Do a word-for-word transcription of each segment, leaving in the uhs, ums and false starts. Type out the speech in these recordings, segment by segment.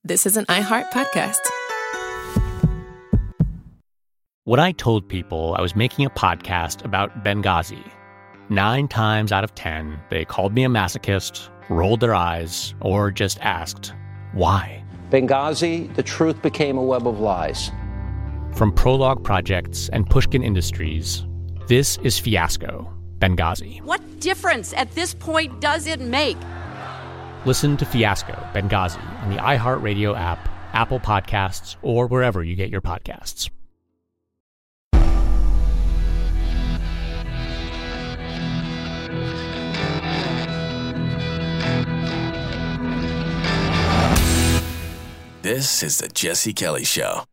this is an iHeart podcast. When I told people I was making a podcast about Benghazi, nine times out of ten, they called me a masochist, rolled their eyes, or just asked, why? Benghazi, the truth became a web of lies. From Prologue Projects and Pushkin Industries, this is Fiasco, Benghazi. What difference at this point does it make? Listen to Fiasco, Benghazi on the iHeartRadio app, Apple Podcasts, or wherever you get your podcasts. This is the Jesse Kelly Show.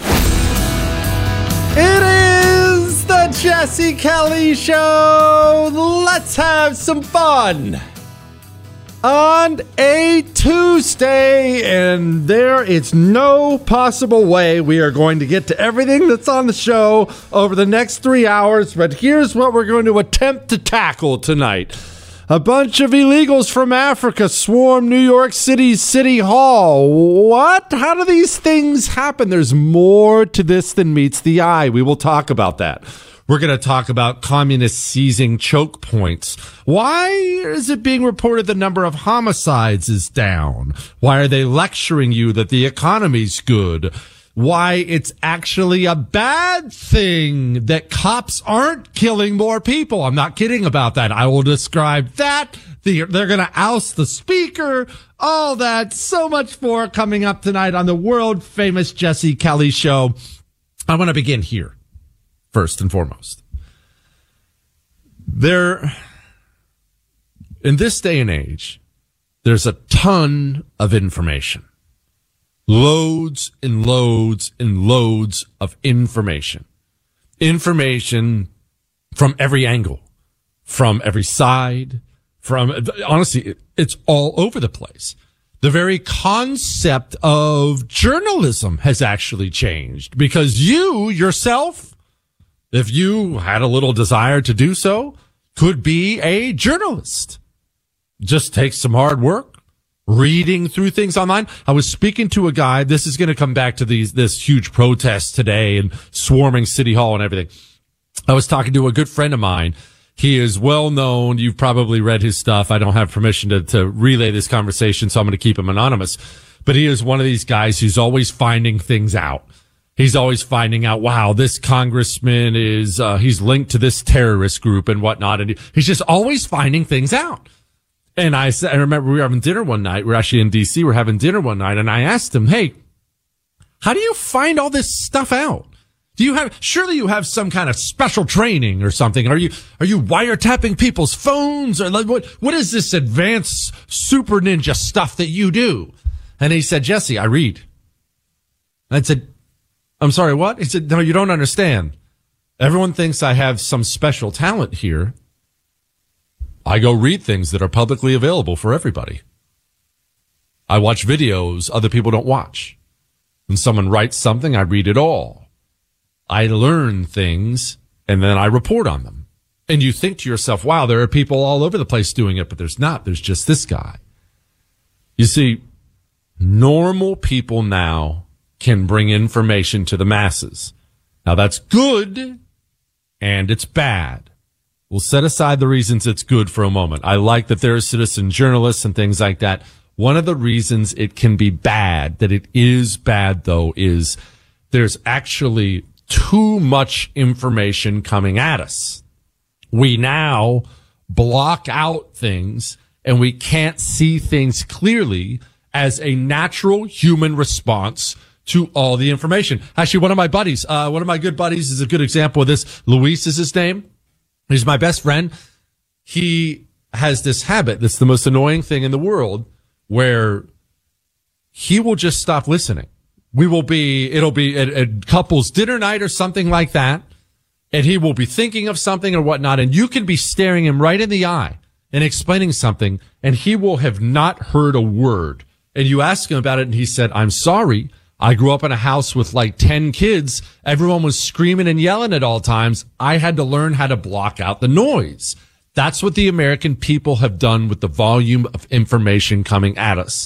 It is the Jesse Kelly Show. Let's have some fun on a Tuesday, and there is no possible way we are going to get to everything that's on the show over the next three hours, but here's what we're going to attempt to tackle tonight. A bunch of illegals from Africa swarm New York City's City Hall. What? How do these things happen? There's more to this than meets the eye. We will talk about that. We're going to talk about communists seizing choke points. Why is it being reported the number of homicides is down? Why are they lecturing you that the economy's good? Why it's actually a bad thing that cops aren't killing more people. I'm not kidding about that. I will describe that. They're going to oust the speaker. All that, so much more coming up tonight on the world famous Jesse Kelly Show. I want to begin here. First and foremost, there, in this day and age, there's a ton of information. Loads and loads and loads of information. Information from every angle, from every side, from, honestly, it's all over the place. The very concept of journalism has actually changed because you yourself, if you had a little desire to do so, could be a journalist. Just takes some hard work, reading through things online. I was speaking to a guy. This is going to come back to these, this huge protest today and swarming City Hall and everything. I was talking to a good friend of mine. He is well known. You've probably read his stuff. I don't have permission to, to relay this conversation, so I'm going to keep him anonymous. But he is one of these guys who's always finding things out. He's always finding out, wow, this congressman is, uh, he's linked to this terrorist group and whatnot. And he's just always finding things out. And I said, I remember we were having dinner one night. We're actually in D C. We're having dinner one night. And I asked him, hey, how do you find all this stuff out? Do you have, surely you have some kind of special training or something. Are you, are you wiretapping people's phones or like, what, what is this advanced super ninja stuff that you do? And he said, Jesse, I read. And I said, I'm sorry, what? He said, no, you don't understand. Everyone thinks I have some special talent here. I go read things that are publicly available for everybody. I watch videos other people don't watch. When someone writes something, I read it all. I learn things, and then I report on them. And you think to yourself, wow, there are people all over the place doing it, but there's not. There's just this guy. You see, normal people now can bring information to the masses. Now that's good and it's bad. We'll set aside the reasons it's good for a moment. I like that there are citizen journalists and things like that. One of the reasons it can be bad, that it is bad though, is there's actually too much information coming at us. We now block out things and we can't see things clearly as a natural human response to all the information. Actually, one of my buddies, uh, one of my good buddies is a good example of this. Luis is his name. He's my best friend. He has this habit that's the most annoying thing in the world where he will just stop listening. We will be, it'll be at, at couples dinner night or something like that. And he will be thinking of something or whatnot. And you can be staring him right in the eye and explaining something. And he will have not heard a word. And you ask him about it. And he said, I'm sorry. I grew up in a house with like ten kids. Everyone was screaming and yelling at all times. I had to learn how to block out the noise. That's what the American people have done with the volume of information coming at us.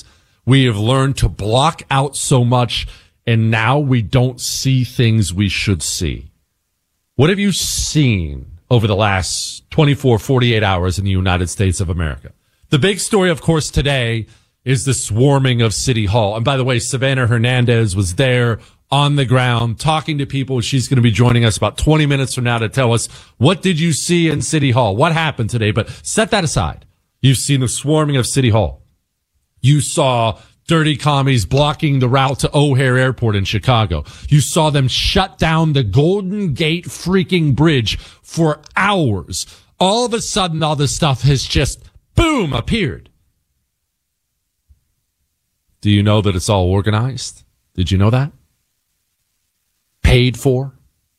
We have learned to block out so much, and now we don't see things we should see. What have you seen over the last twenty-four, forty-eight hours in the United States of America? The big story, of course, today is the swarming of City Hall. And by the way, Savannah Hernandez was there on the ground talking to people. She's going to be joining us about twenty minutes from now to tell us, what did you see in City Hall? What happened today? But set that aside. You've seen the swarming of City Hall. You saw dirty commies blocking the route to O'Hare Airport in Chicago. You saw them shut down the Golden Gate freaking bridge for hours. All of a sudden, all this stuff has just, boom, appeared. Do you know that it's all organized? Did you know that? Paid for?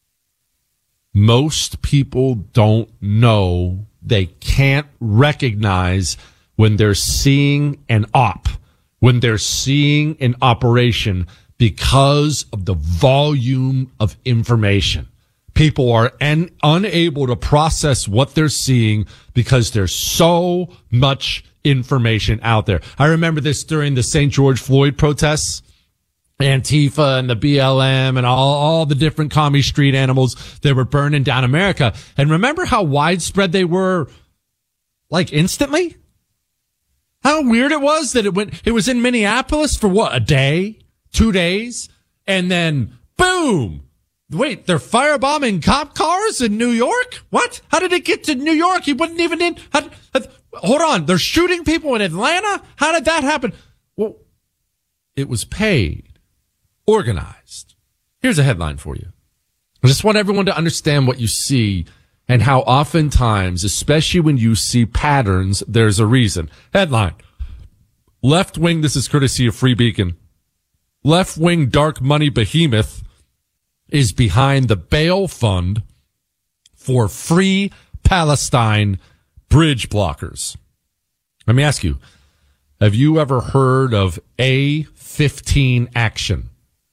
Most people don't know. They can't recognize when they're seeing an op, when they're seeing an operation, because of the volume of information. People are un- unable to process what they're seeing because there's so much information out there. I remember this during the Saint George Floyd protests. Antifa and the B L M and all, all the different commie street animals that were burning down America. And remember how widespread they were, like, instantly? How weird it was that it went, it was in Minneapolis for what, a day? Two days? And then, boom! Wait, they're firebombing cop cars in New York? What? How did it get to New York? He wasn't even in, how, how, hold on, they're shooting people in Atlanta? How did that happen? Well, it was paid. Organized. Here's a headline for you. I just want everyone to understand what you see and how oftentimes, especially when you see patterns, there's a reason. Headline. Left wing, this is courtesy of Free Beacon. Left wing dark money behemoth is behind the bail fund for free Palestine bridge blockers. Let me ask you, have you ever heard of A fifteen Action?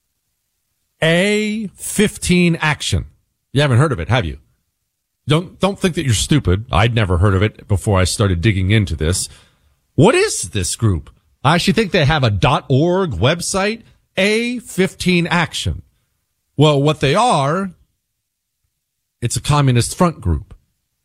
A fifteen Action. You haven't heard of it, have you? Don't, don't think that you're stupid. I'd never heard of it before I started digging into this. What is this group? I actually think they have a .org website. A fifteen Action. Well, what they are, it's a communist front group.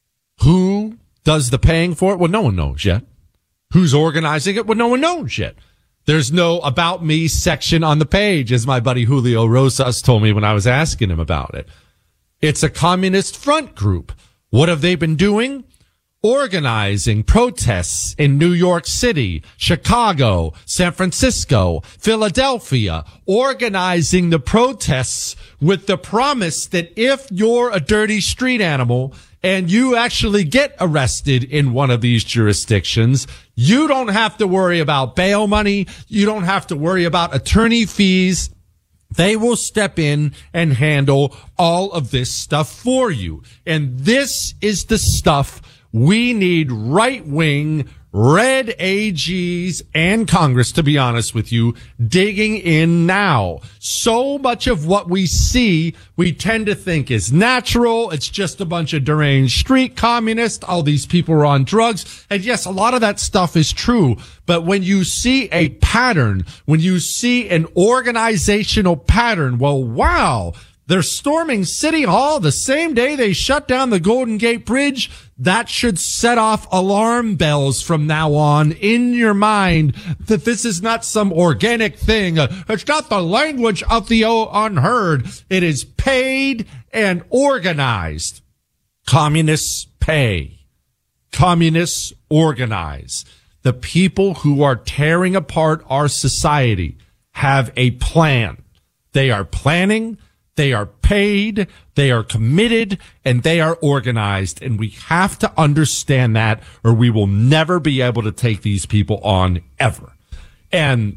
Who does the paying for it? Well, no one knows yet. Who's organizing it? Well, no one knows yet. There's no About Me section on the page, as my buddy Julio Rosas told me when I was asking him about it. It's a communist front group. What have they been doing? Organizing protests in New York City, Chicago, San Francisco, Philadelphia, organizing the protests with the promise that if you're a dirty street animal and you actually get arrested in one of these jurisdictions, you don't have to worry about bail money. You don't have to worry about attorney fees. They will step in and handle all of this stuff for you. And this is the stuff we need right-wing, red A Gs and Congress, to be honest with you, digging in now. So much of what we see, we tend to think is natural. It's just a bunch of deranged street communists. All these people are on drugs. And yes, a lot of that stuff is true. But when you see a pattern, when you see an organizational pattern, well, wow, they're storming City Hall the same day they shut down the Golden Gate Bridge. That should set off alarm bells from now on in your mind that this is not some organic thing. It's not the language of the unheard. It is paid and organized. Communists pay. Communists organize. The people who are tearing apart our society have a plan. They are planning. They are paid, they are committed, and they are organized. And we have to understand that, or we will never be able to take these people on ever. And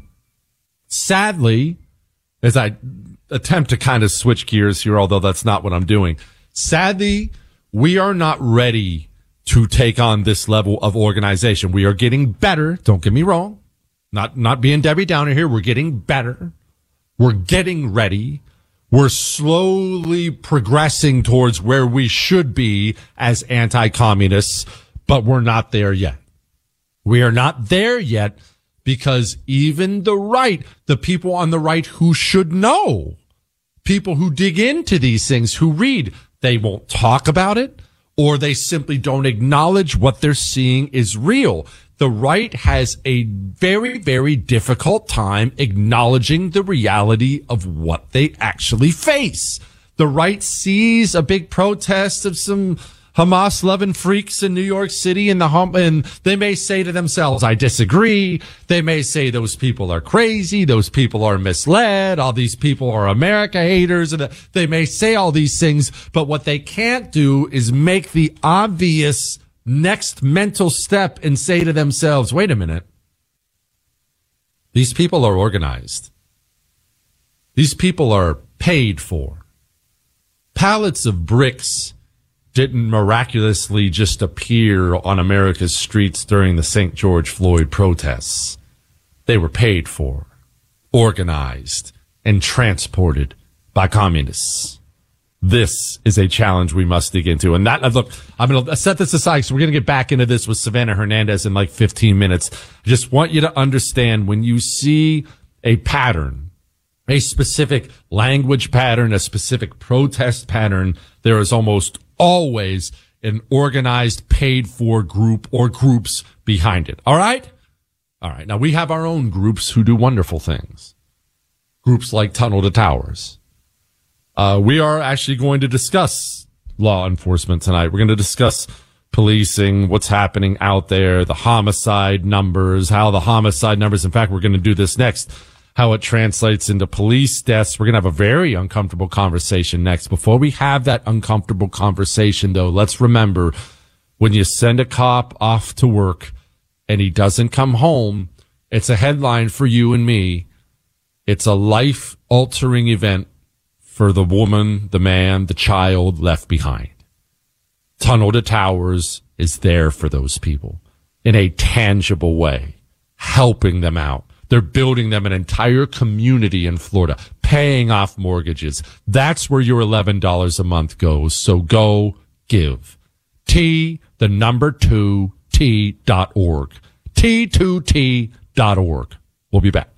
sadly, as I attempt to kind of switch gears here, although that's not what I'm doing, sadly, we are not ready to take on this level of organization. We are getting better. Don't get me wrong. Not, not being Debbie Downer here. We're getting better. We're getting ready. We're slowly progressing towards where we should be as anti-communists, but we're not there yet. We are not there yet, because even the right, the people on the right who should know, people who dig into these things, who read, they won't talk about it, or they simply don't acknowledge what they're seeing is real. The right has a very, very difficult time acknowledging the reality of what they actually face. The right sees a big protest of some Hamas-loving freaks in New York City, and the hum- and they may say to themselves, I disagree. They may say those people are crazy. Those people are misled. All these people are America haters. And they may say all these things, but what they can't do is make the obvious next mental step and say to themselves, wait a minute. These people are organized. These people are paid for. Pallets of bricks didn't miraculously just appear on America's streets during the Saint George Floyd protests. They were paid for, organized, and transported by communists. This is a challenge we must dig into. And that, look, I'm going to set this aside, so we're going to get back into this with Savannah Hernandez in like fifteen minutes. I just want you to understand, when you see a pattern, a specific language pattern, a specific protest pattern, there is almost always an organized, paid-for group or groups behind it. All right? All right. Now, we have our own groups who do wonderful things. Groups like Tunnel to Towers. Uh, we are actually going to discuss law enforcement tonight. We're going to discuss policing, what's happening out there, the homicide numbers, how the homicide numbers, in fact, we're going to do this next, how it translates into police deaths. We're going to have a very uncomfortable conversation next. Before we have that uncomfortable conversation, though, let's remember, when you send a cop off to work and he doesn't come home, it's a headline for you and me. It's a life-altering event for the woman, the man, the child left behind. Tunnel to Towers is there for those people in a tangible way, helping them out. They're building them an entire community in Florida, paying off mortgages. That's where your eleven dollars a month goes. So go give. T, the number two, T dot org. T two T dot org. We'll be back.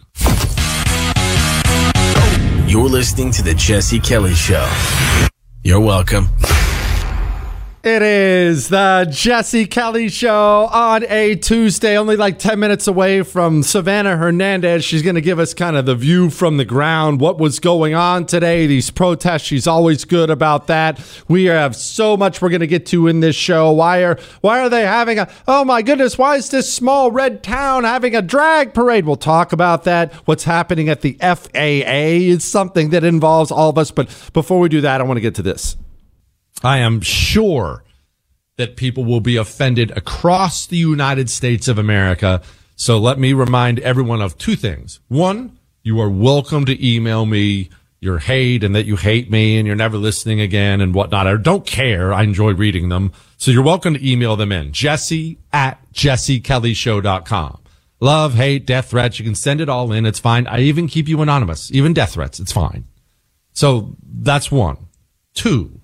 You're listening to The Jesse Kelly Show. You're welcome. It is the Jesse Kelly Show on a Tuesday, only like ten minutes away from Savannah Hernandez. She's going to give us kind of the view from the ground, what was going on today, these protests. She's always good about that. We have so much we're going to get to in this show. Why are why are they having a, oh my goodness, why is this small red town having a drag parade? We'll talk about that. What's happening at the F A A is something that involves all of us. But before we do that, I want to get to this. I am sure that people will be offended across the United States of America. So let me remind everyone of two things. One, you are welcome to email me your hate and that you hate me and you're never listening again and whatnot. I don't care. I enjoy reading them. So you're welcome to email them in. Jesse at jesse kelly show dot com. Love, hate, death threats. You can send it all in. It's fine. I even keep you anonymous. Even death threats. It's fine. So that's one. Two,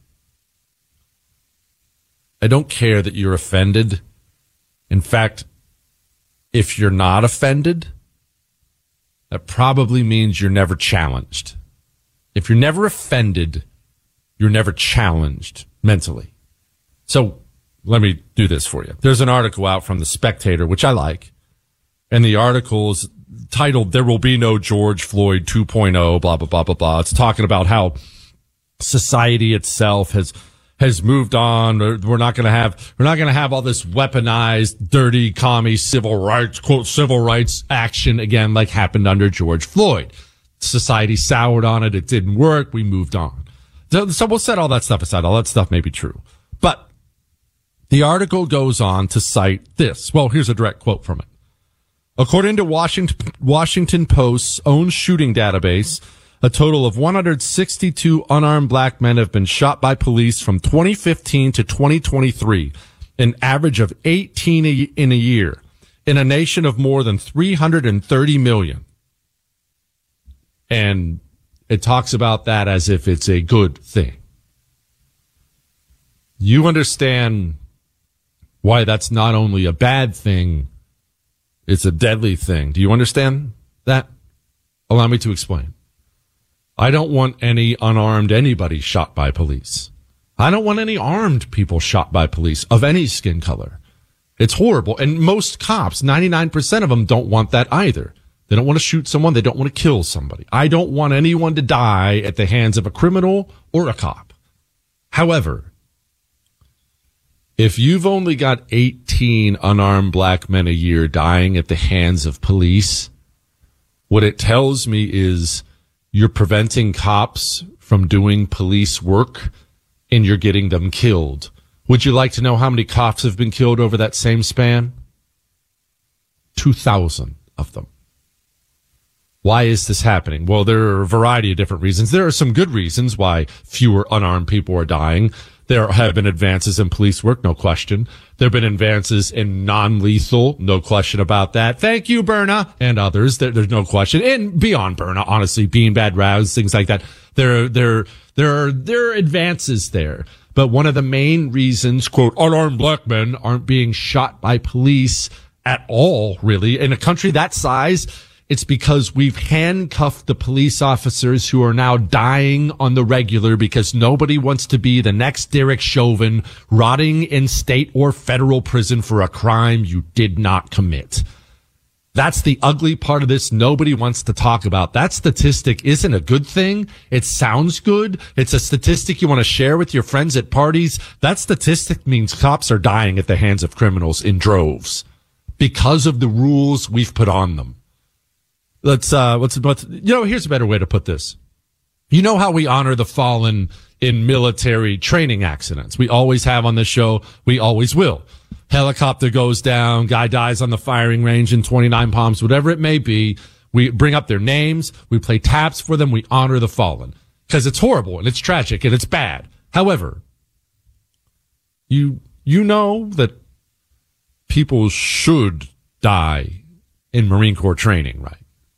I don't care that you're offended. In fact, if you're not offended, that probably means you're never challenged. If you're never offended, you're never challenged mentally. So let me do this for you. There's an article out from The Spectator, which I like. And the article is titled, There Will Be No George Floyd two point oh, blah, blah, blah, blah, blah. It's talking about how society itself has has moved on. We're not going to have, we're not going to have all this weaponized, dirty, commie civil rights, quote, civil rights action again, like happened under George Floyd. Society soured on it. It didn't work. We moved on. So we'll set all that stuff aside. All that stuff may be true. But the article goes on to cite this. Well, here's a direct quote from it. According to Washington, Washington Post's own shooting database, a total of one hundred sixty-two unarmed black men have been shot by police from twenty fifteen to twenty twenty-three, an average of eighteen in a year, in a nation of more than three hundred thirty million. And it talks about that as if it's a good thing. You understand why that's not only a bad thing, It's a deadly thing. Do you understand that? Allow me to explain. I don't want any unarmed anybody shot by police. I don't want any armed people shot by police of any skin color. It's horrible. And most cops, ninety-nine percent of them, don't want that either. They don't want to shoot someone. They don't want to kill somebody. I don't want anyone to die at the hands of a criminal or a cop. However, if you've only got eighteen unarmed black men a year dying at the hands of police, what it tells me is you're preventing cops from doing police work and you're getting them killed. Would you like to know how many cops have been killed over that same span? two thousand of them. Why is this happening? Well, there are a variety of different reasons. There are some good reasons why fewer unarmed people are dying. There have been advances in police work, no question. There have been advances in non-lethal, no question about that. Thank you, Berna, and others. There, there's no question. And beyond Berna, honestly, beanbag rounds, things like that. There, there, there are, there are advances there. But one of the main reasons, quote, unarmed black men aren't being shot by police at all, really, in a country that size, it's because we've handcuffed the police officers who are now dying on the regular because nobody wants to be the next Derek Chauvin rotting in state or federal prison for a crime you did not commit. That's the ugly part of this nobody wants to talk about. That statistic isn't a good thing. It sounds good. It's a statistic you want to share with your friends at parties. That statistic means cops are dying at the hands of criminals in droves because of the rules we've put on them. Let's, uh, what's about, you know, here's a better way to put this. You know how we honor the fallen in military training accidents. We always have on this show. We always will. Helicopter goes down, guy dies on the firing range in twenty-nine Palms, whatever it may be. We bring up their names. We play taps for them. We honor the fallen because it's horrible and it's tragic and it's bad. However, you, you know that people should die in Marine Corps training, right?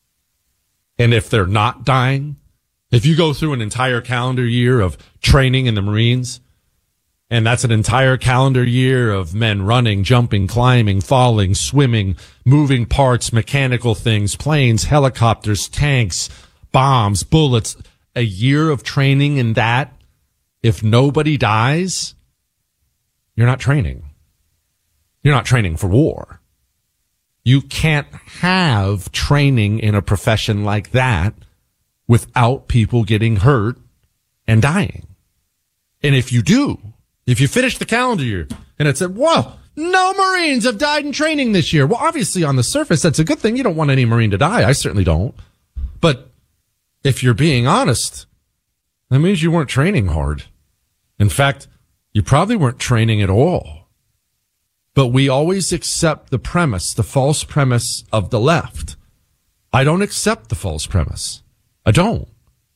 And if they're not dying, if you go through an entire calendar year of training in the Marines, and that's an entire calendar year of men running, jumping, climbing, falling, swimming, moving parts, mechanical things, planes, helicopters, tanks, bombs, bullets, a year of training in that, if nobody dies, you're not training. You're not training for war. You can't have training in a profession like that without people getting hurt and dying. And if you do, if you finish the calendar year and it said, whoa, no Marines have died in training this year. Well, obviously on the surface, that's a good thing. You don't want any Marine to die. I certainly don't. But if you're being honest, that means you weren't training hard. In fact, you probably weren't training at all. But we always accept the premise, the false premise of the left. I don't accept the false premise. I don't.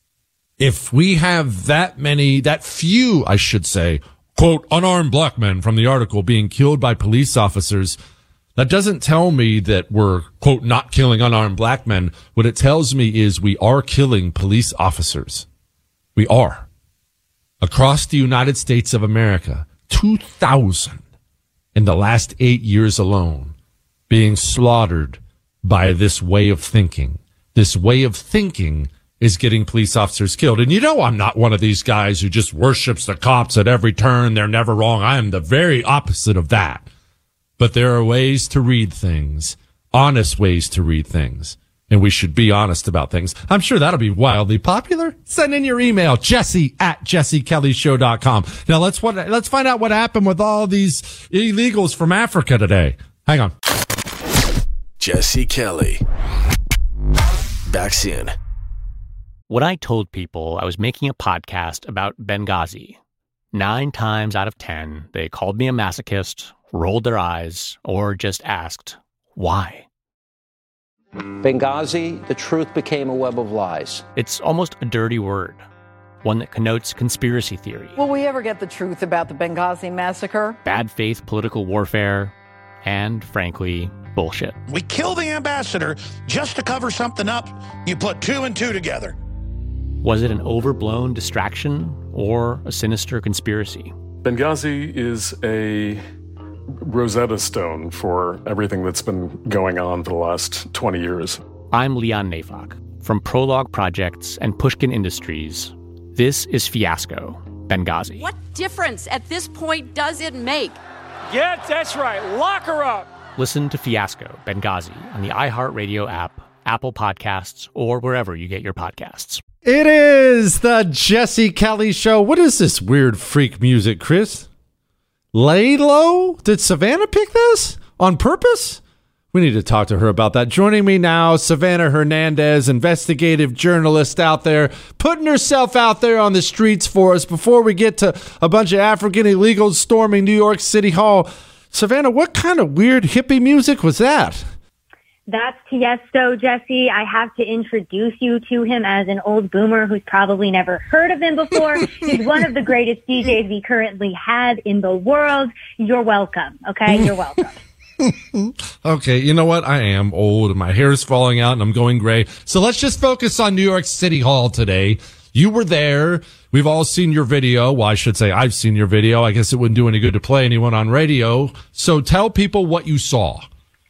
If we have that many, that few, I should say, quote, unarmed black men from the article being killed by police officers, that doesn't tell me that we're, quote, not killing unarmed black men. What it tells me is we are killing police officers. We are. Across the United States of America, two thousand in the last eight years alone being slaughtered by this way of thinking. This way of thinking is getting police officers killed. And you know I'm not one of these guys who just worships the cops at every turn. They're never wrong. I am the very opposite of that. But there are ways to read things, honest ways to read things. And we should be honest about things. I'm sure that'll be wildly popular. Send in your email, Jesse at jesse kelly show dot com. Now let's what, let's find out what happened with all these illegals from Africa today. Hang on. Jesse Kelly. Back soon. When I told people I was making a podcast about Benghazi, nine times out of ten, they called me a masochist, rolled their eyes, or just asked, why? Benghazi, the truth became a web of lies. It's almost a dirty word, one that connotes conspiracy theory. Will we ever get the truth about the Benghazi massacre? Bad faith political warfare, and, frankly, bullshit. We kill the ambassador just to cover something up. You put two and two together. Was it an overblown distraction or a sinister conspiracy? Benghazi is a Rosetta Stone for everything that's been going on for the last twenty years. I'm Leon Neyfakh. From Prologue Projects and Pushkin Industries, this is Fiasco, Benghazi. What difference at this point does it make? Yeah, that's right. Lock her up. Listen to Fiasco, Benghazi on the iHeartRadio app, Apple Podcasts, or wherever you get your podcasts. It is the Jesse Kelly Show. What is this weird freak music, Chris? Lay Low? Did Savannah pick this on purpose? We need to talk to her about that. Joining me now, Savannah Hernandez, investigative journalist out there, putting herself out there on the streets for us. Before we get to a bunch of African illegals storming New York City Hall, Savannah, what kind of weird hippie music was that? That's Tiesto, Jesse. I have to introduce you to him as an old boomer who's probably never heard of him before. He's one of the greatest D Js we currently have in the world. You're welcome, okay? You're welcome. Okay, you know what? I am old and my hair is falling out and I'm going gray. So let's just focus on New York City Hall today. You were there. We've all seen your video. Well, I should say I've seen your video. I guess it wouldn't do any good to play anyone on radio. So tell people what you saw.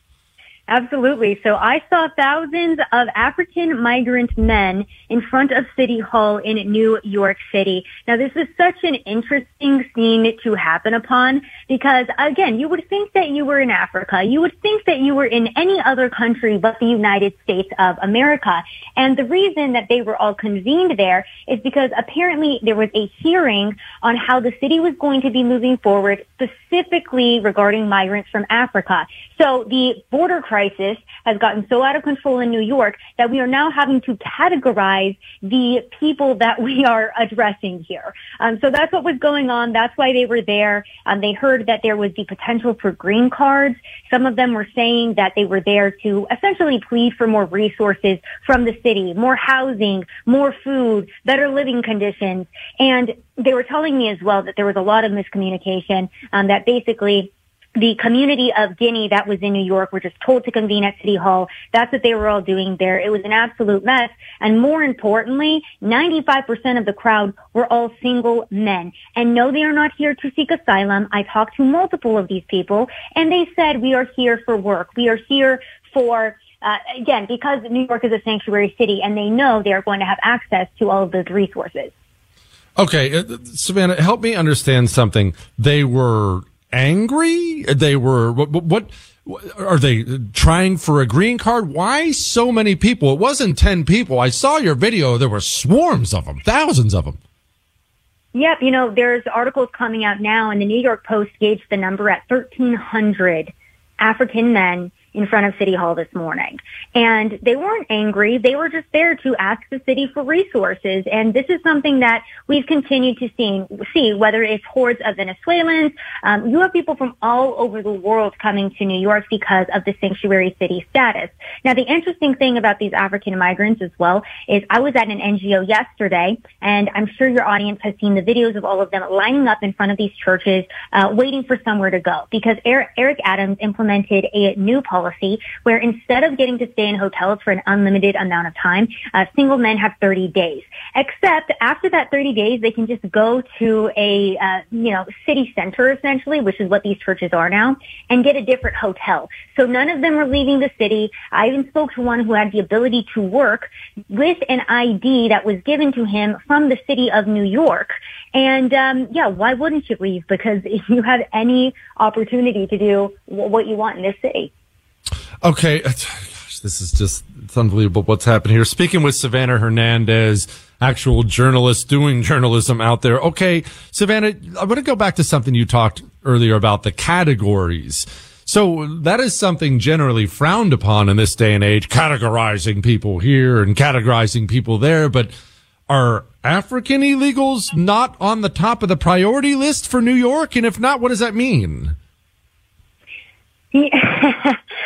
Absolutely. So I saw thousands of African migrant men in front of City Hall in New York City. Now, this is such an interesting scene to happen upon because, again, you would think that you were in Africa. You would think that you were in any other country but the United States of America. And the reason that they were all convened there is because apparently there was a hearing on how the city was going to be moving forward, specifically regarding migrants from Africa. So the border crisis has gotten so out of control in New York that we are now having to categorize the people that we are addressing here. Um, so that's what was going on. That's why they were there. Um, they heard that there was the potential for green cards. Some of them were saying that they were there to essentially plead for more resources from the city, more housing, more food, better living conditions. And they were telling me as well that there was a lot of miscommunication, um, that basically the community of Guinea that was in New York were just told to convene at City Hall. That's what they were all doing there. It was an absolute mess. And more importantly, ninety-five percent of the crowd were all single men. And no, they are not here to seek asylum. I talked to multiple of these people, and they said, we are here for work. We are here for, uh, again, because New York is a sanctuary city, and they know they are going to have access to all of those resources. Okay, uh, Savannah, help me understand something. They were angry? They were, what, what, are they trying for a green card? Why so many people? It wasn't ten people. I saw your video. There were swarms of them, thousands of them. Yep. You know, there's articles coming out now, and the New York Post gauged the number at thirteen hundred African men in front of City Hall this morning. And they weren't angry. They were just there to ask the city for resources. And this is something that we've continued to see, see whether it's hordes of Venezuelans. Um, you have people from all over the world coming to New York because of the sanctuary city status. Now, the interesting thing about these African migrants as well is I was at an N G O yesterday, and I'm sure your audience has seen the videos of all of them lining up in front of these churches, uh, waiting for somewhere to go, because Eric, Eric Adams implemented a new policy policy where instead of getting to stay in hotels for an unlimited amount of time, uh, single men have thirty days. Except after that thirty days, they can just go to a, uh, you know, city center essentially, which is what these churches are now, and get a different hotel. So none of them are leaving the city. I even spoke to one who had the ability to work with an I D that was given to him from the city of New York. And, um, yeah, why wouldn't you leave? Because you have any opportunity to do what you want in this city. Okay. Gosh, this is just, it's unbelievable what's happened here. Speaking with Savannah Hernandez, actual journalist doing journalism out there. Okay, Savannah, I want to go back to something you talked earlier about the categories. So that is something generally frowned upon in this day and age, categorizing people here and categorizing people there. But are African illegals not on the top of the priority list for New York? And if not, what does that mean? Yeah.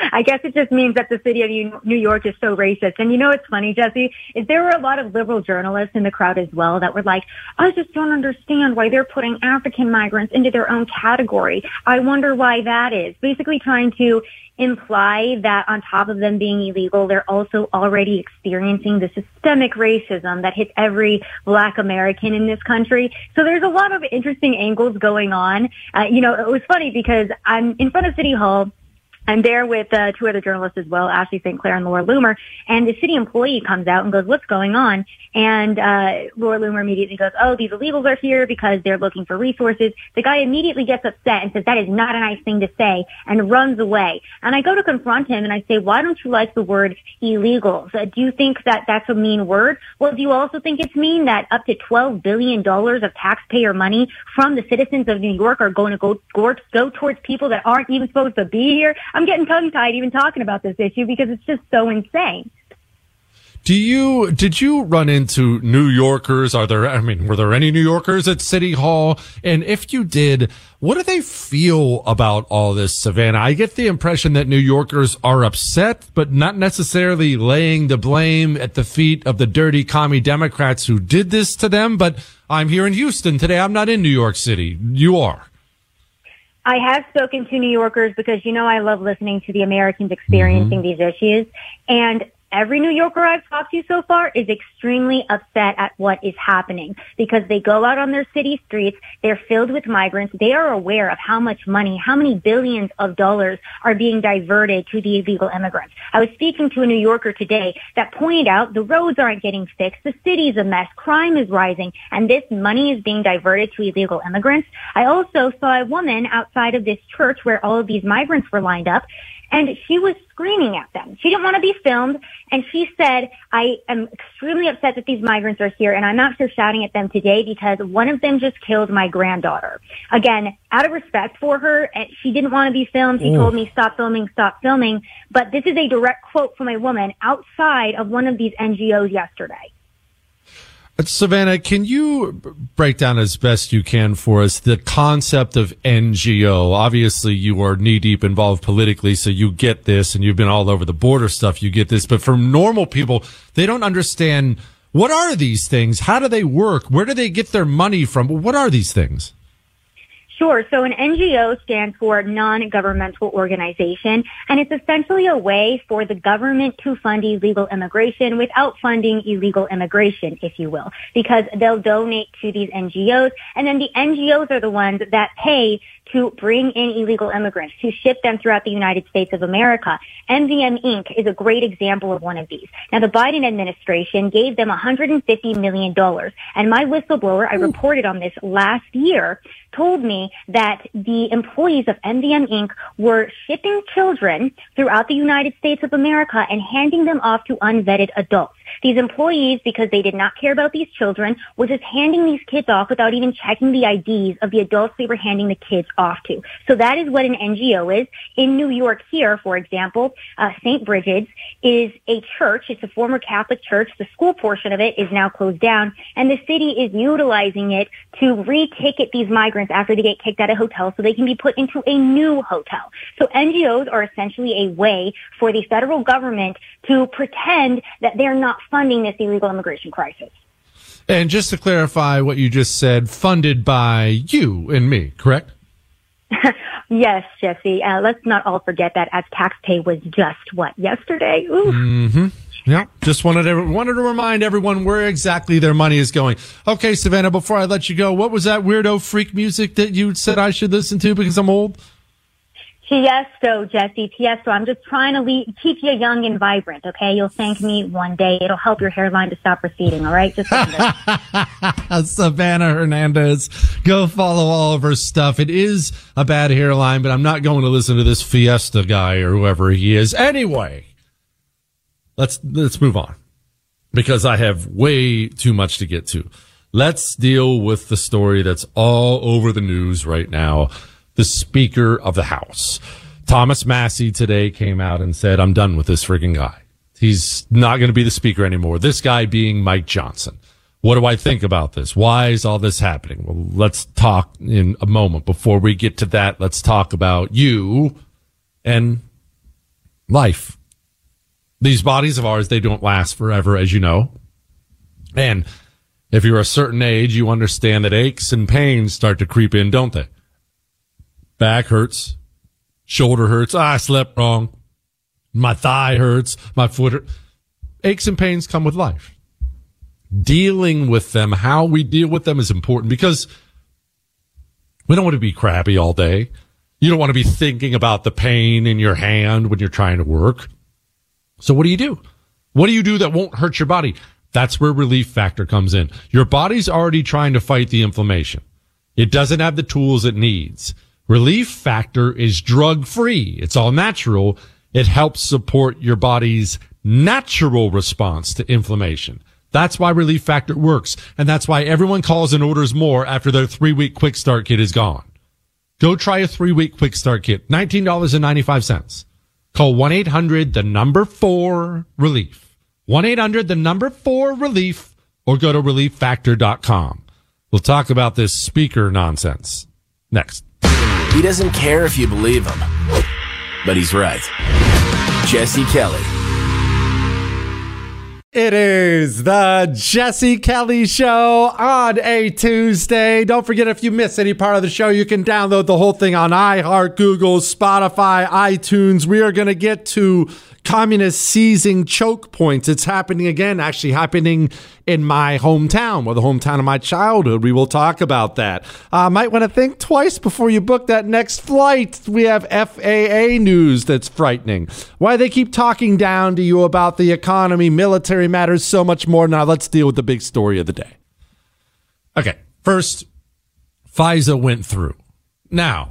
I guess it just means that the city of New York is so racist. And you know what's funny, Jesse, is there were a lot of liberal journalists in the crowd as well that were like, I just don't understand why they're putting African migrants into their own category. I wonder why that is. Basically trying to imply that on top of them being illegal, they're also already experiencing the systemic racism that hits every Black American in this country. So there's a lot of interesting angles going on. Uh, you know, it was funny because I'm in front of City Hall. I'm there with uh, two other journalists as well, Ashley Saint Clair and Laura Loomer. And the city employee comes out and goes, what's going on? And uh Laura Loomer immediately goes, oh, these illegals are here because they're looking for resources. The guy immediately gets upset and says, that is not a nice thing to say, and runs away. And I go to confront him and I say, why don't you like the word illegals? Uh, do you think that that's a mean word? Well, do you also think it's mean that up to twelve billion dollars of taxpayer money from the citizens of New York are going to go, go, go towards people that aren't even supposed to be here? I'm getting tongue-tied even talking about this issue because it's just so insane. Do you, did you run into New Yorkers? Are there, I mean, were there any New Yorkers at City Hall? And if you did, what do they feel about all this, Savannah? I get the impression that New Yorkers are upset, but not necessarily laying the blame at the feet of the dirty commie Democrats who did this to them. But I'm here in Houston today. I'm not in New York City. You are. I have spoken to New Yorkers because, you know, I love listening to the Americans experiencing mm-hmm. these issues. And every New Yorker I've talked to so far is extremely upset at what is happening because they go out on their city streets. They're filled with migrants. They are aware of how much money, how many billions of dollars are being diverted to the illegal immigrants. I was speaking to a New Yorker today that pointed out the roads aren't getting fixed. The city's a mess. Crime is rising. And this money is being diverted to illegal immigrants. I also saw a woman outside of this church where all of these migrants were lined up. And she was screaming at them. She didn't want to be filmed. And she said, I am extremely upset that these migrants are here. And I'm out here shouting at them today because one of them just killed my granddaughter. Again, out of respect for her, she didn't want to be filmed. She Ooh. told me, stop filming, stop filming. But this is a direct quote from a woman outside of one of these N G Os yesterday. Savannah, can you break down as best you can for us the concept of N G O? Obviously, you are knee-deep involved politically, so you get this, and you've been all over the border stuff, you get this. But for normal people, they don't understand, what are these things? How do they work? Where do they get their money from? What are these things? Sure. So an N G O stands for non-governmental organization, and it's essentially a way for the government to fund illegal immigration without funding illegal immigration, if you will, because they'll donate to these N G Os, and then the N G Os are the ones that pay to bring in illegal immigrants, to ship them throughout the United States of America. M D M Incorporated is a great example of one of these. Now, the Biden administration gave them one hundred fifty million dollars, and my whistleblower, I reported on this last year, told me that the employees of M D M Incorporated were shipping children throughout the United States of America and handing them off to unvetted adults. These employees, because they did not care about these children, were just handing these kids off without even checking the I Ds of the adults they were handing the kids off to. So that is what an N G O is. In New York here, for example, uh, Saint Bridget's is a church. It's a former Catholic church. The school portion of it is now closed down, and the city is utilizing it to re-ticket these migrants after they get kicked out of hotels so they can be put into a new hotel. So N G Os are essentially a way for the federal government to pretend that they're not funding this illegal immigration crisis. And just to clarify what you just said, funded by you and me, correct? Yes, Jesse. Uh, let's not all forget that as tax pay was just, what, yesterday? Ooh. Mm-hmm. Yeah, just wanted to, wanted to remind everyone where exactly their money is going. Okay, Savannah, before I let you go, what was that weirdo freak music that you said I should listen to because I'm old? Tiesto, Jesse, Tiesto. I'm just trying to leave, keep you young and vibrant, okay? You'll thank me one day. It'll help your hairline to stop receding, all right? Just Savannah Hernandez. Go follow all of her stuff. It is a bad hairline, but I'm not going to listen to this Fiesta guy or whoever he is. Anyway, let's let's move on because I have way too much to get to. Let's deal with the story that's all over the news right now. The Speaker of the House, Thomas Massie, today came out and said, I'm done with this freaking guy. He's not going to be the Speaker anymore. This guy being Mike Johnson. What do I think about this? Why is all this happening? Well, let's talk in a moment. Before we get to that, let's talk about you and Life. These bodies of ours, they don't last forever, as you know. And if you're a certain age, you understand that aches and pains start to creep in, don't they? Back hurts. Shoulder hurts. Ah, I slept wrong. My thigh hurts. My foot hurts. Aches and pains come with life. Dealing with them, how we deal with them is important because we don't want to be crabby all day. You don't want to be thinking about the pain in your hand when you're trying to work. So what do you do? What do you do that won't hurt your body? That's where Relief Factor comes in. Your body's already trying to fight the inflammation. It doesn't have the tools it needs. Relief Factor is drug-free. It's all natural. It helps support your body's natural response to inflammation. That's why Relief Factor works. And that's why everyone calls and orders more after their three-week Quick Start Kit is gone. Go try a three-week Quick Start Kit. nineteen dollars and ninety-five cents. Call one eight hundred the number four relief. one eight hundred the number four relief or go to relief factor dot com. We'll talk about this speaker nonsense next. He doesn't care if you believe him, but he's right. Jesse Kelly. It is the Jesse Kelly Show on a Tuesday. Don't forget, if you miss any part of the show, you can download the whole thing on iHeart, Google, Spotify, iTunes. We are going to get to communist seizing choke points. It's happening again, actually happening in my hometown, or the hometown of my childhood. We will talk about that. Uh, might want to think twice before you book that next flight. We have F A A news that's frightening. Why they keep talking down to you about the economy, military matters, so much more. Now let's deal with the big story of the day. Okay, first, FISA went through. Now,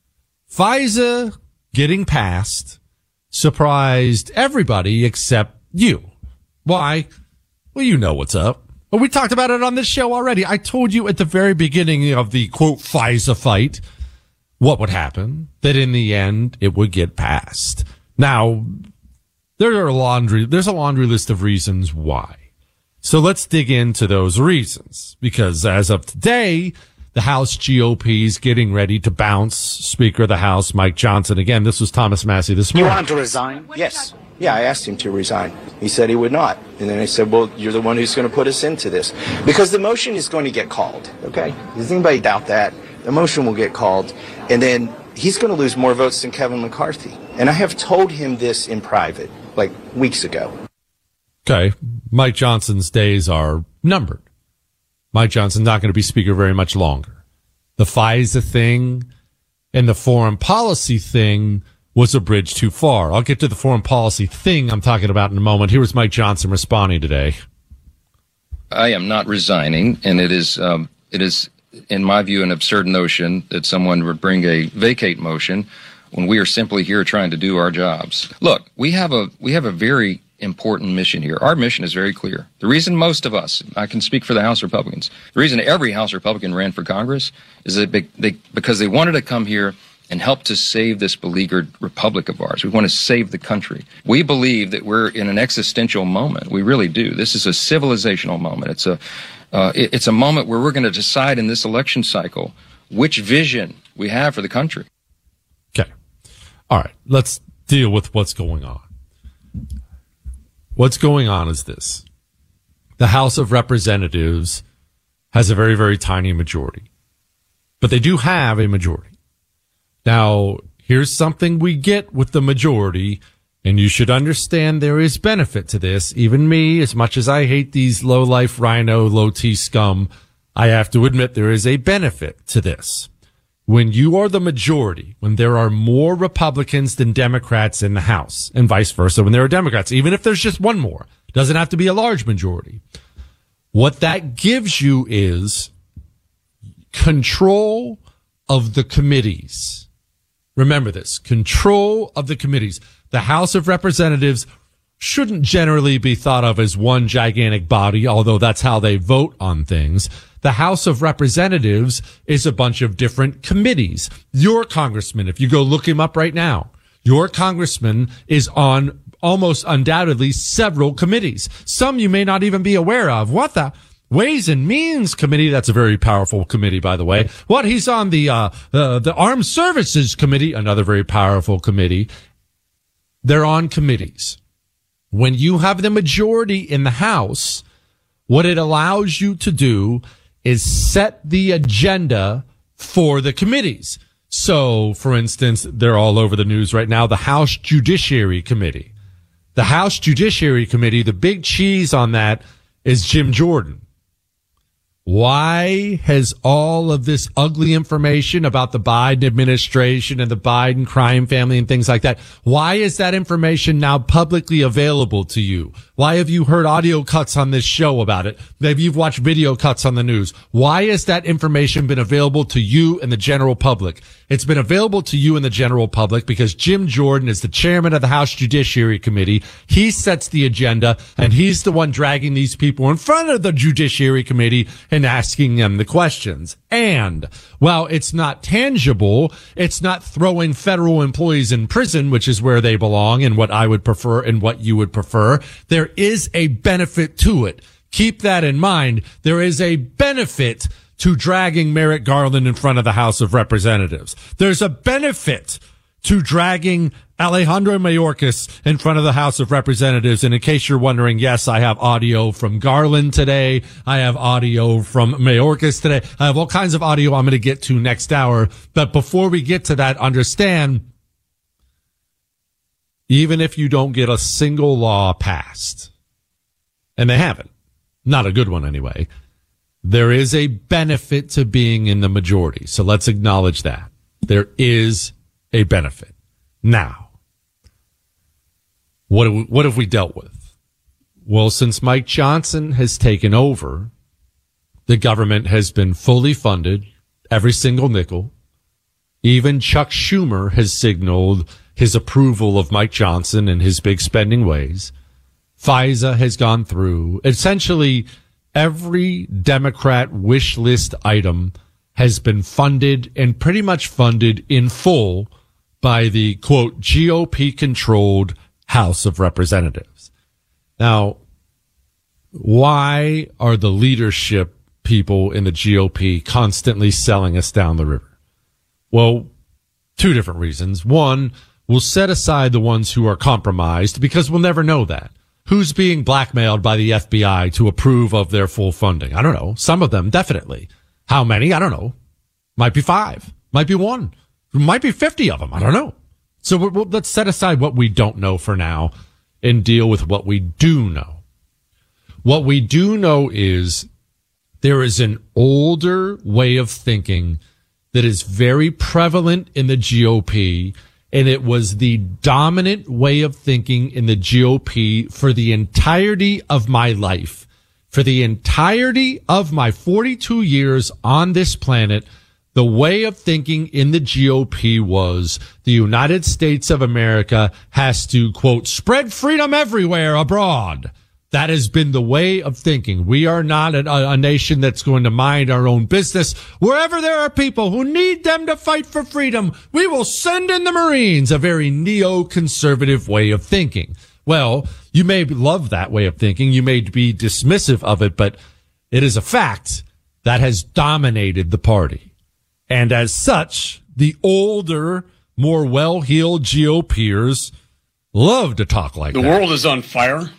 FISA getting passed surprised everybody except you. Why? Well, you know what's up. Well, we talked about it on this show already. I told you at the very beginning of the, quote, FISA fight what would happen, that in the end it would get passed. Now, there are a laundry, there's a laundry list of reasons why. So let's dig into those reasons, because as of today, the House G O P is getting ready to bounce Speaker of the House, Mike Johnson. Again, this was Thomas Massey this morning. You want him to resign? Yes. Yeah, I asked him to resign. He said he would not. And then I said, well, you're the one who's going to put us into this. Because the motion is going to get called, okay? Does anybody doubt that? The motion will get called. And then he's going to lose more votes than Kevin McCarthy. And I have told him this in private, like weeks ago. Okay. Mike Johnson's days are numbered. Mike Johnson's not going to be Speaker very much longer. The FISA thing and the foreign policy thing was a bridge too far. I'll get to the foreign policy thing I'm talking about in a moment. Here was Mike Johnson responding today. I am not resigning, and it is, um, it is, in my view, an absurd notion that someone would bring a vacate motion when we are simply here trying to do our jobs. Look, we have a we have a very important mission here. Our mission is very clear. The reason most of us, I can speak for the House Republicans, the reason every House Republican ran for Congress is that they, they, because they wanted to come here and help to save this beleaguered republic of ours. We want to save the country. We believe that we're in an existential moment. We really do. This is a civilizational moment. It's a, uh, it, it's a moment where we're going to decide in this election cycle which vision we have for the country. Okay. All right. Let's deal with what's going on. What's going on is this. The House of Representatives has a very, very tiny majority, but they do have a majority. Now, here's something we get with the majority, and you should understand there is benefit to this. Even me, as much as I hate these low-life rhino, low-T scum, I have to admit there is a benefit to this. When you are the majority, when there are more Republicans than Democrats in the House, and vice versa, when there are Democrats, even if there's just one more, it doesn't have to be a large majority. What that gives you is control of the committees. Remember this, control of the committees. The House of Representatives shouldn't generally be thought of as one gigantic body, although that's how they vote on things. The House of Representatives is a bunch of different committees. Your congressman, if you go look him up right now, your congressman is on almost undoubtedly several committees. Some you may not even be aware of. What the? Ways and Means Committee, that's a very powerful committee, by the way. What, he's on the uh, uh the Armed Services Committee, another very powerful committee. they're on committees. When you have the majority in the House, what it allows you to do is set the agenda for the committees. So, for instance, they're all over the news right now, the House Judiciary Committee. The House Judiciary Committee, the big cheese on that is Jim Jordan. Why has all of this ugly information about the Biden administration and the Biden crime family and things like that, why is that information now publicly available to you? Why have you heard audio cuts on this show about it? Maybe you've watched video cuts on the news. Why has that information been available to you and the general public? It's been available to you and the general public because Jim Jordan is the chairman of the House Judiciary Committee. He sets the agenda, and he's the one dragging these people in front of the Judiciary Committee and asking them the questions. And while it's not tangible, it's not throwing federal employees in prison, which is where they belong and what I would prefer and what you would prefer. There is a benefit to it. Keep that in mind. There is a benefit to dragging Merrick Garland in front of the House of Representatives. There's a benefit to dragging Alejandro Mayorkas in front of the House of Representatives. And in case you're wondering, yes, I have audio from Garland today. I have audio from Mayorkas today. I have all kinds of audio I'm going to get to next hour. But before we get to that, understand, even if you don't get a single law passed, and they haven't, not a good one anyway, there is a benefit to being in the majority. So let's acknowledge that. There is a benefit. Now, what have we, what have we dealt with? Well, since Mike Johnson has taken over, the government has been fully funded, every single nickel. Even Chuck Schumer has signaled his approval of Mike Johnson and his big spending ways. FISA has gone through. Essentially, every Democrat wish list item has been funded and pretty much funded in full by the, quote, G O P-controlled House of Representatives. Now, why are the leadership people in the G O P constantly selling us down the river? Well, two different reasons. One, we'll set aside the ones who are compromised because we'll never know that. Who's being blackmailed by the F B I to approve of their full funding? I don't know. Some of them, definitely. How many? I don't know. Might be five. Might be one. Might be fifty of them. I don't know. So we'll, we'll, let's set aside what we don't know for now and deal with what we do know. What we do know is there is an older way of thinking that is very prevalent in the G O P, and it was the dominant way of thinking in the G O P for the entirety of my life. For the entirety of my forty-two years on this planet, the way of thinking in the G O P was the United States of America has to, quote, spread freedom everywhere abroad. That has been the way of thinking. We are not a, a nation that's going to mind our own business. Wherever there are people who need them to fight for freedom, we will send in the Marines, a very neoconservative way of thinking. Well, you may love that way of thinking. You may be dismissive of it, but it is a fact that has dominated the party. And as such, the older, more well-heeled GOPers love to talk like that. The world is on fire.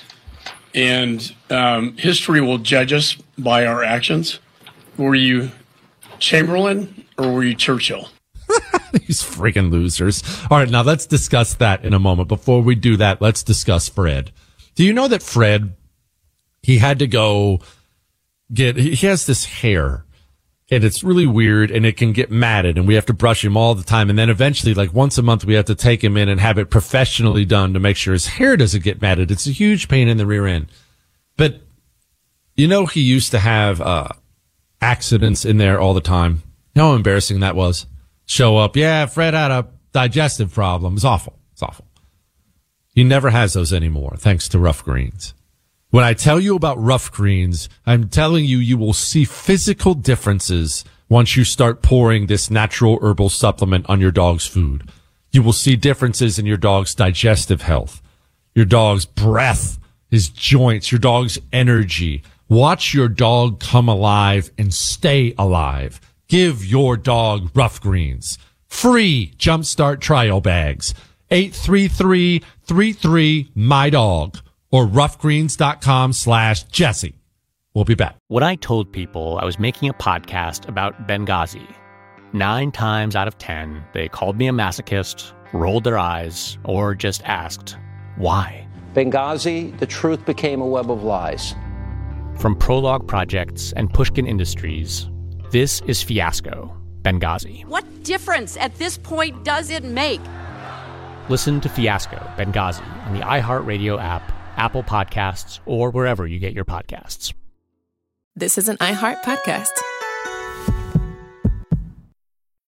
And um, history will judge us by our actions. Were you Chamberlain or were you Churchill? These freaking losers. All right, now let's discuss that in a moment. Before we do that, let's discuss Fred. Do you know that Fred, he had to go get, he has this hair. And it's really weird, and it can get matted, and we have to brush him all the time. And then eventually, like once a month, we have to take him in and have it professionally done to make sure his hair doesn't get matted. It's a huge pain in the rear end. But, you know, he used to have uh accidents in there all the time. You know how embarrassing that was? Show up, yeah, Fred had a digestive problem. It's awful. It's awful. He never has those anymore, thanks to Rough Greens. When I tell you about Rough Greens, I'm telling you, you will see physical differences once you start pouring this natural herbal supplement on your dog's food. You will see differences in your dog's digestive health, your dog's breath, his joints, your dog's energy. Watch your dog come alive and stay alive. Give your dog Rough Greens. Free Jumpstart trial bags. eight three three, three three, my dog or roughgreens.com slash Jesse. We'll be back. What I told people I was making a podcast about Benghazi. Nine times out of ten, they called me a masochist, rolled their eyes, or just asked, why? Benghazi, the truth became a web of lies. From Prologue Projects and Pushkin Industries, this is Fiasco, Benghazi. What difference at this point does it make? Listen to Fiasco, Benghazi on the iHeartRadio app, Apple Podcasts, or wherever you get your podcasts. This is an iHeart podcast.